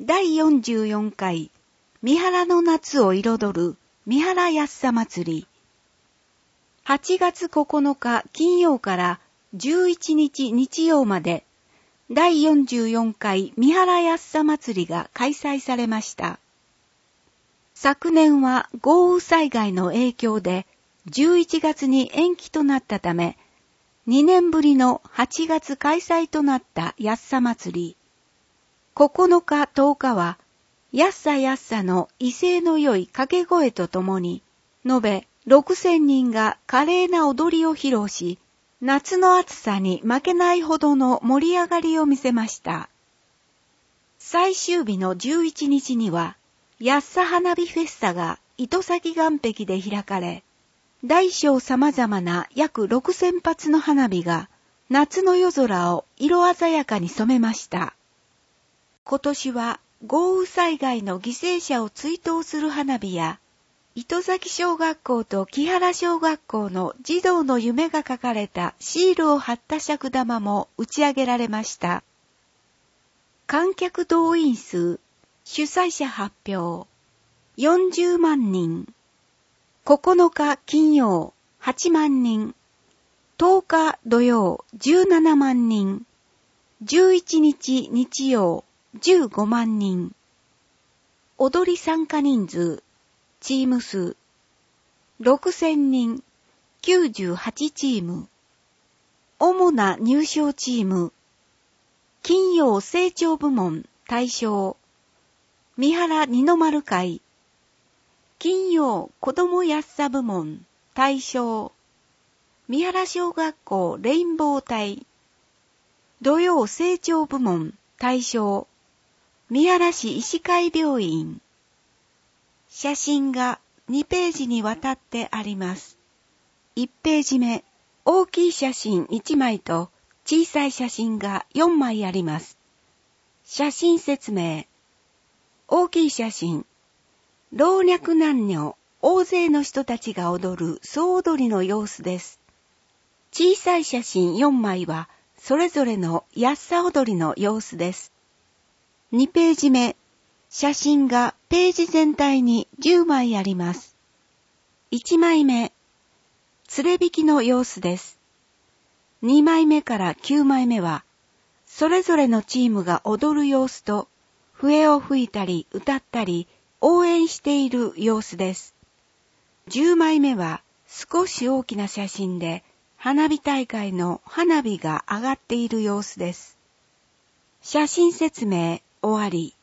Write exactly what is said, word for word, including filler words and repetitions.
だいよんじゅうよんかい三原の夏を彩る三原やっさ祭り。はちがつここのか金曜からじゅういちにち日曜までだいよんじゅうよんかい三原やっさ祭りが開催されました。昨年は豪雨災害の影響でじゅういちがつに延期となったため、にねんぶりのはちがつ開催となったやっさ祭り。ここのかとおかは、やっさやっさの威勢の良い掛け声とともに、延べろくせんにんが華麗な踊りを披露し、夏の暑さに負けないほどの盛り上がりを見せました。最終日のじゅういちにちには、やっさ花火フェスタが糸崎岸壁で開かれ、大小様々な約ろくせんぱつの花火が夏の夜空を色鮮やかに染めました。今年は豪雨災害の犠牲者を追悼する花火や、糸崎小学校と木原小学校の児童の夢が書かれたシールを貼った尺玉も打ち上げられました。観客動員数、主催者発表、よんじゅうまんにん。ここのか金曜、はちまんにん。とおか土曜、じゅうななまんにん。じゅういちにち日曜、じゅうごまんにん。踊り参加人数、チーム数、ろくせんにん、きゅうじゅうはちチーム。主な入賞チーム、金曜成長部門大賞、三原二の丸会、金曜子どもやっさ部門大賞、三原小学校レインボー隊、土曜成長部門大賞、三原市医師会病院。写真がにページにわたってあります。いちページ目、大きい写真いちまいと小さい写真がよんまいあります。写真説明。大きい写真。老若男女、大勢の人たちが踊る総踊りの様子です。小さい写真よんまいは、それぞれのやっさ踊りの様子です。にページ目、写真がページ全体にじゅうまいあります。いちまいめ、連れ引きの様子です。にまいめからきゅうまいめは、それぞれのチームが踊る様子と、笛を吹いたり歌ったり応援している様子です。じゅうまいめは少し大きな写真で、花火大会の花火が上がっている様子です。写真説明終わり。